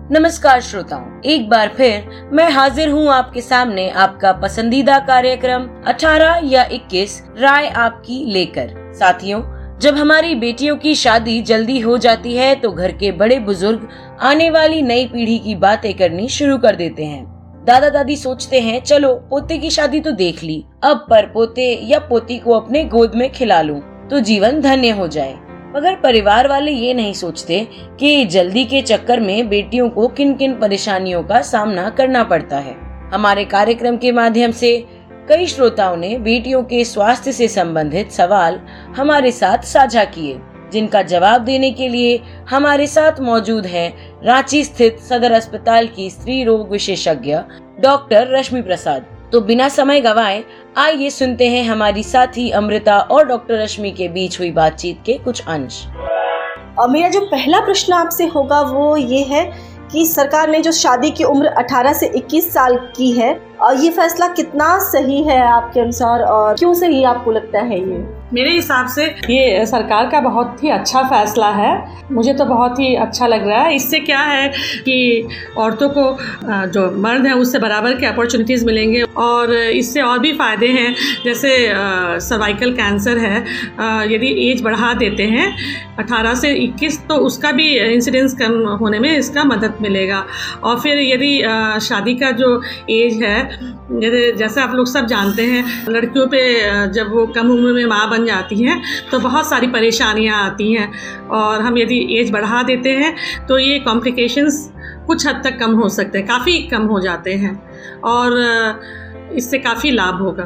नमस्कार श्रोताओं, एक बार फिर मैं हाजिर हूँ आपके सामने आपका पसंदीदा कार्यक्रम 18 या 21 राय आपकी लेकर। साथियों, जब हमारी बेटियों की शादी जल्दी हो जाती है तो घर के बड़े बुजुर्ग आने वाली नई पीढ़ी की बातें करनी शुरू कर देते हैं। दादा दादी सोचते हैं चलो पोते की शादी तो देख ली, अब पर पोते या पोती को अपने गोद में खिला लूं तो जीवन धन्य हो जाए। मगर परिवार वाले ये नहीं सोचते कि जल्दी के चक्कर में बेटियों को किन किन परेशानियों का सामना करना पड़ता है। हमारे कार्यक्रम के माध्यम से कई श्रोताओं ने बेटियों के स्वास्थ्य से संबंधित सवाल हमारे साथ साझा किए, जिनका जवाब देने के लिए हमारे साथ मौजूद हैं रांची स्थित सदर अस्पताल की स्त्री रोग विशेषज्ञ डॉक्टर रश्मि प्रसाद। तो बिना समय गवाए आइए सुनते हैं हमारी साथी अमृता और डॉक्टर रश्मि के बीच हुई बातचीत के कुछ अंश। मेरा जो पहला प्रश्न आपसे होगा वो ये है कि सरकार ने जो शादी की उम्र 18 से 21 साल की है, ये फैसला कितना सही है आपके अनुसार और क्यों सही आपको लगता है? ये मेरे हिसाब से ये सरकार का बहुत ही अच्छा फैसला है। मुझे तो बहुत ही अच्छा लग रहा है। इससे क्या है कि औरतों को जो मर्द हैं उससे बराबर के अपॉर्चुनिटीज़ मिलेंगे और इससे और भी फ़ायदे हैं, जैसे सर्वाइकल कैंसर है, यदि एज बढ़ा देते हैं 18 से 21 तो उसका भी इंसिडेंस कम होने में इसका मदद मिलेगा। और फिर यदि शादी का जो एज है, जैसे आप लोग सब जानते हैं, लड़कियों पे जब वो कम उम्र में माँ बन जाती हैं तो बहुत सारी परेशानियाँ आती हैं, और हम यदि एज बढ़ा देते हैं तो ये कॉम्प्लिकेशंस कुछ हद तक कम हो सकते हैं, काफ़ी कम हो जाते हैं और इससे काफ़ी लाभ होगा।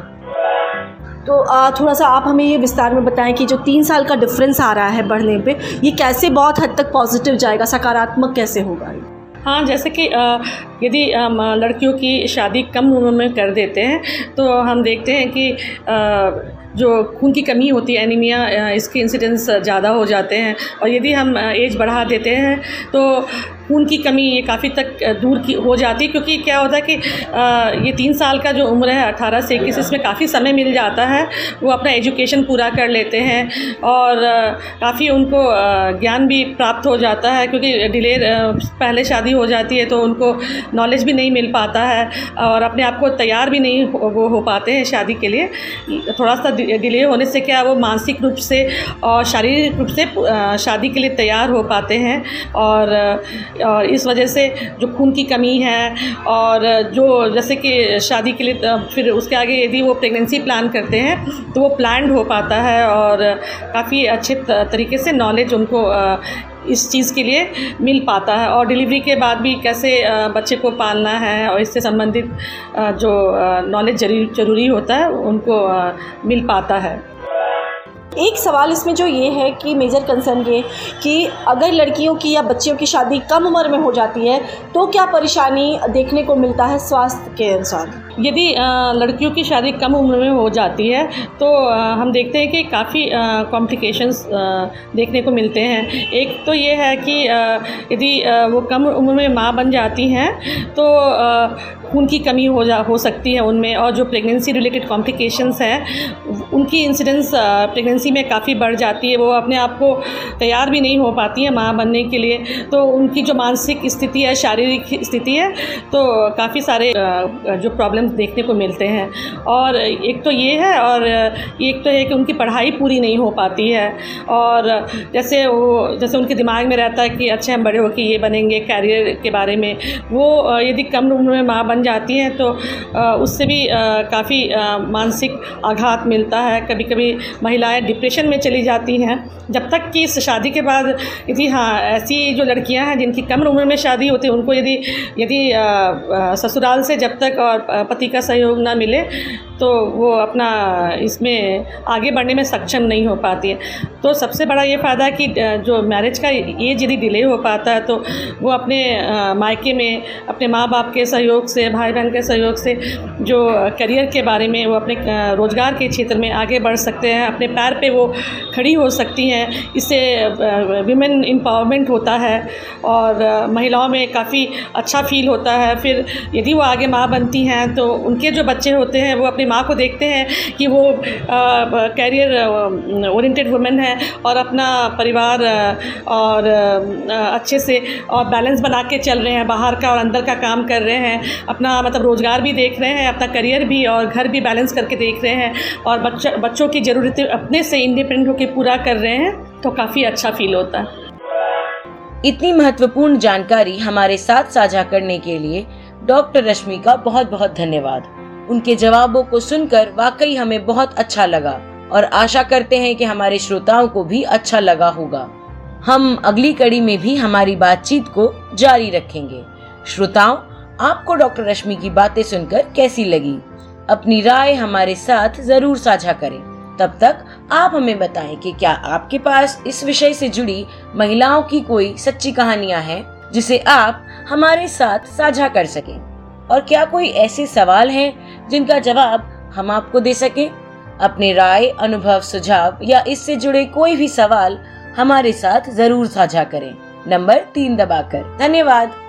तो थोड़ा सा आप हमें ये विस्तार में बताएं कि जो 3 साल का डिफरेंस आ रहा है बढ़ने पे, ये कैसे बहुत हद तक पॉजिटिव जाएगा, सकारात्मक कैसे होगा? हाँ, जैसे कि यदि लड़कियों की शादी कम उम्र में कर देते हैं तो हम देखते हैं कि जो खून की कमी होती है, एनीमिया, इसके इंसिडेंस ज़्यादा हो जाते हैं। और यदि हम एज बढ़ा देते हैं तो खून की कमी ये काफ़ी तक दूर की हो जाती है, क्योंकि क्या होता है कि ये 3 साल का जो उम्र है 18 से 21, इसमें काफ़ी समय मिल जाता है, वो अपना एजुकेशन पूरा कर लेते हैं और काफ़ी उनको ज्ञान भी प्राप्त हो जाता है, क्योंकि डिले पहले शादी हो जाती है तो उनको नॉलेज भी नहीं मिल पाता है और अपने आप को तैयार भी नहीं वो हो पाते हैं शादी के लिए। थोड़ा सा डिले होने से क्या वो मानसिक रूप से और शारीरिक रूप से शादी के लिए तैयार हो पाते हैं, और इस वजह से जो खून की कमी है और जो जैसे कि शादी के लिए फिर उसके आगे यदि वो प्रेगनेंसी प्लान करते हैं तो वो प्लान्ड हो पाता है और काफ़ी अच्छे तरीके से नॉलेज उनको इस चीज़ के लिए मिल पाता है। और डिलीवरी के बाद भी कैसे बच्चे को पालना है और इससे संबंधित जो नॉलेज ज़रूरी होता है उनको मिल पाता है। एक सवाल इसमें जो ये है कि मेजर कंसर्न ये कि अगर लड़कियों की या बच्चियों की शादी कम उम्र में हो जाती है तो क्या परेशानी देखने को मिलता है स्वास्थ्य के अनुसार? यदि लड़कियों की शादी कम उम्र में हो जाती है तो हम देखते हैं कि काफ़ी कॉम्प्लिकेशंस देखने को मिलते हैं। एक तो ये है कि यदि वो कम उम्र में माँ बन जाती हैं तो खून की कमी हो सकती है उनमें, और जो प्रेगनेंसी रिलेटेड कॉम्प्लिकेशंस हैं उनकी इंसिडेंस प्रेगनेंसी में काफ़ी बढ़ जाती है। वो अपने आप को तैयार भी नहीं हो पाती हैं माँ बनने के लिए, तो उनकी जो मानसिक स्थिति है, शारीरिक स्थिति है, तो काफ़ी सारे जो प्रॉब्लम्स देखने को मिलते हैं। और एक तो ये है, और एक तो है कि उनकी पढ़ाई पूरी नहीं हो पाती है, और जैसे उनके दिमाग में रहता है कि अच्छा हम बड़े होकर ये बनेंगे, कैरियर के बारे में, वो यदि कम उम्र में माँ बन जाती हैं तो उससे भी काफ़ी मानसिक आघात मिलता है। कभी कभी महिलाएं डिप्रेशन में चली जाती हैं। जब तक कि इस शादी के बाद यदि ऐसी जो लड़कियां हैं जिनकी कम उम्र में शादी होती है, उनको यदि ससुराल से जब तक और पति का सहयोग ना मिले तो वो अपना इसमें आगे बढ़ने में सक्षम नहीं हो पाती है। तो सबसे बड़ा ये फ़ायदा है कि जो मैरिज का एज यदि डिले हो पाता है तो वो अपने मायके में अपने माँ बाप के सहयोग से, भाई बहन के सहयोग से जो करियर के बारे में, वो अपने रोज़गार के क्षेत्र में आगे बढ़ सकते हैं, अपने पैर पे वो खड़ी हो सकती हैं। इससे विमेन एम्पावरमेंट होता है और महिलाओं में काफ़ी अच्छा फील होता है। फिर यदि वो आगे माँ बनती हैं तो उनके जो बच्चे होते हैं वो अपने हमारी माँ को देखते हैं कि वो कैरियर ओरिएंटेड वुमेन है और अपना परिवार और अच्छे से और बैलेंस बना के चल रहे हैं, बाहर का और अंदर का काम कर रहे हैं, अपना मतलब रोज़गार भी देख रहे हैं, अपना करियर भी और घर भी बैलेंस करके देख रहे हैं और बच्चों की ज़रूरतें अपने से इंडिपेंडेंट होकर पूरा कर रहे हैं, तो काफ़ी अच्छा फील होता है। इतनी महत्वपूर्ण जानकारी हमारे साथ साझा करने के लिए डॉक्टर रश्मि का बहुत बहुत धन्यवाद। उनके जवाबों को सुनकर वाकई हमें बहुत अच्छा लगा और आशा करते हैं कि हमारे श्रोताओं को भी अच्छा लगा होगा। हम अगली कड़ी में भी हमारी बातचीत को जारी रखेंगे। श्रोताओं, आपको डॉक्टर रश्मि की बातें सुनकर कैसी लगी? अपनी राय हमारे साथ जरूर साझा करें। तब तक आप हमें बताएं कि क्या आपके पास इस विषय से जुड़ी महिलाओं की कोई सच्ची कहानियां हैं जिसे आप हमारे साथ साझा कर सकें, और क्या कोई ऐसे सवाल हैं जिनका जवाब हम आपको दे सकें। अपने राय, अनुभव, सुझाव या इससे जुड़े कोई भी सवाल हमारे साथ जरूर साझा करें, नंबर 3 दबाकर। धन्यवाद।